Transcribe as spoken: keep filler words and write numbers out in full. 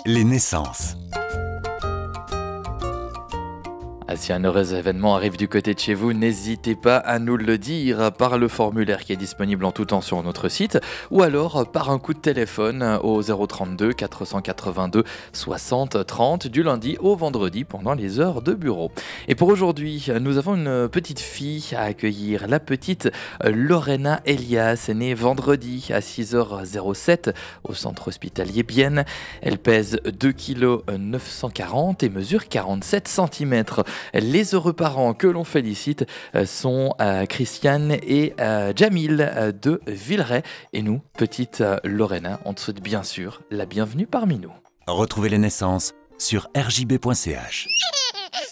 Les naissances. Ah, si un heureux événement arrive du côté de chez vous, n'hésitez pas à nous le dire par le formulaire qui est disponible en tout temps sur notre site ou alors par un coup de téléphone au zéro trente-deux quatre cent quatre-vingt-deux soixante trente du lundi au vendredi pendant les heures de bureau. Et pour aujourd'hui, nous avons une petite fille à accueillir, la petite Lorena Elias, née vendredi à six heures sept au centre hospitalier Bienne. Elle pèse deux virgule neuf cent quarante kilos et mesure quarante-sept centimètres. Les heureux parents que l'on félicite sont euh, Christiane et euh, Jamil euh, de Villeray. Et nous, petite euh, Lorena, on te souhaite bien sûr la bienvenue parmi nous. Retrouvez les naissances sur r j b point c h.